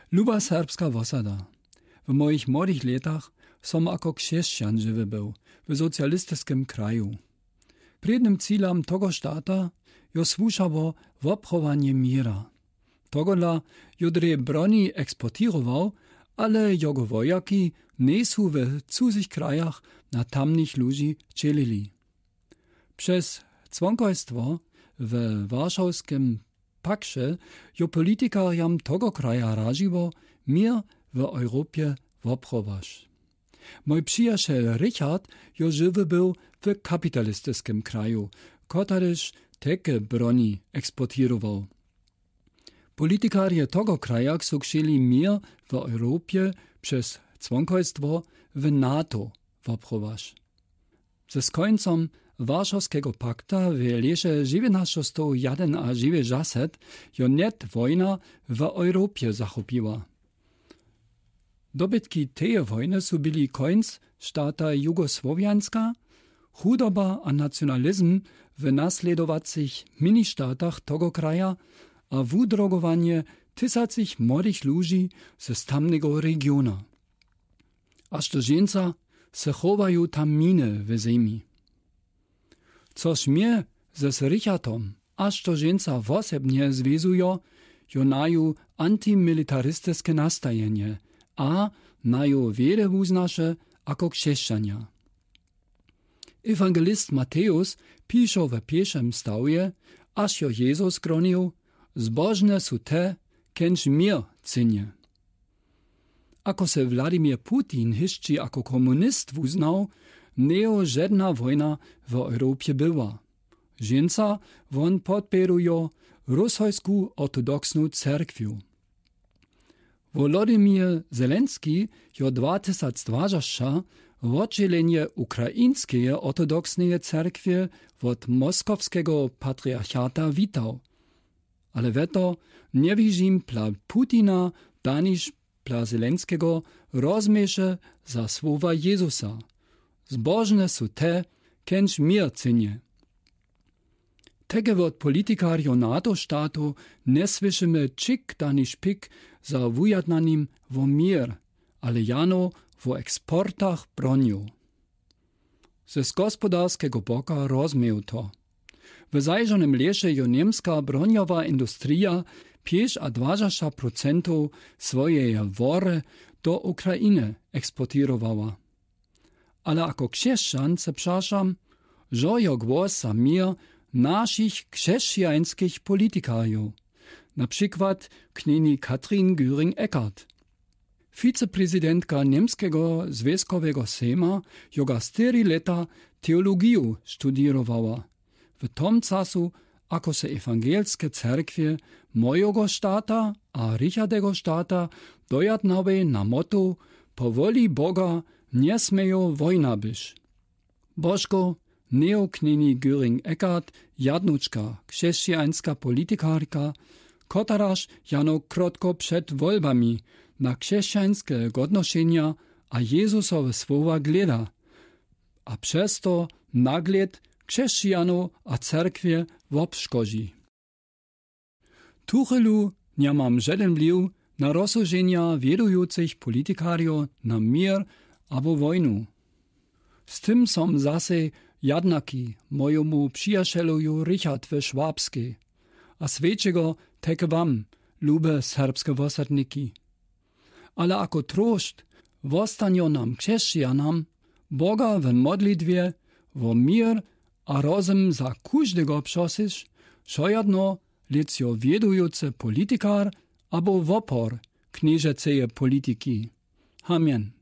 Luba serbska wosada. W moich młodych latach som jako krzeszczan żywy był w socjalistycznym kraju. Prednym cílem tego štata jo słušało woprowanie mira. Togola jodre broni eksportirował, ale jego wojaki nie są w cudzych krajach na tamnych ludzi cielili. Przez członkostwo w warszawskim pakcie jo politykariam tego kraja radziło mir w Europie woproważ. Mój przyjaciel Richard jo żywy był w kapitalistycznym kraju, kotaryż takie broni eksportirował. Politykarje tego kraja chcą chcieli mir w Europie przez członkostwo w NATO woproważ. Ze końcem Warszawskiego pakta w lesie 1901 a 1990 jo net wojna w Europie zachopiła. Dobytki tej wojny są byli końc štata Jugosłowianska, chudoba a nacjonalizm w nasledowacych mini-štatach tego kraja a wudrogowanie tysięcy młodych ludzi z tamnego regiona. Aż do żeńca se chowają tam miny w ziemi. Coż mnie ze Richardom aż do żeńca wosebnie związują, jo mają antymilitarystyczne nastajenie, a mają wiele uznasze jako chrześcijania. Ewangelist Mateusz pisze w pierwszym stawie, aż jo Jezus gronił, zbożne są te, kęż mir cynie. Ako se Władimir Putin jeszcze jako komunist uznał, nie żadna wojna w Europie była. Żeńca won podpieruje rosyjską ortodoksną cerkwię. Volodymyr Zelenski jo 2020 oddzielenie ukraińskiej ortodoksnej cerkwi od moskowskiego patriarchata witał. Ale weto nie widzim dla Putina daniż dla Zelenskiego rozmiesze za słowa Jezusa. Zbożne są te, kęż mir cynie. Tego od politykarjo NATO štatu nie słyszymy čik daniż pik za wujadnanim wo mir, ale jano wo eksportach broniu. Ze gospodarskiego boka rozumieją to. W zajrzonym lesie jo niemska broniowa industria 5–20% swojej wory do Ukrainy eksportirowała. Ale jako chrześcijan se przepraszam, że jo głos za mir naszych chrześcijańskich politykariów, na przykład knini Katrin Göring-Eckardt. Wiceprezydentka niemskiego związkowego sejma joga 4 lata teologię studierowała. W tom czasu, ako se ewangelskie cerkwie mojego štata a Richardego štata dojadnały na motto po woli Boga nie smieją wojna być. Bożko neoknini Göring-Eckardt, jadnuczka, chrześcijańska politykarka, kotaraż jano krótko przed wolbami na chrześcijańskie godnoszenia a Jezusowe słowa gleda, a przez to nagled chrześcijanu a cerkwie wobszkodzi. Tuchelu nie mam żaden wpływ na rozsądzenia wiedujących politykariów na mir albo wojnu. Z tym są zase jadnaki mojemu przyjacielowi Richard w Szwabskiej, a świeczego tak wam, lube serbskie wosadniki. Ale ako trost wostanio nam chrześcijanam, Boga w modlitwie, wo mir a rozum za każdego prosisz, szojadno lecjo wiedujący politykar albo wopor knieżecej polityki. Amen.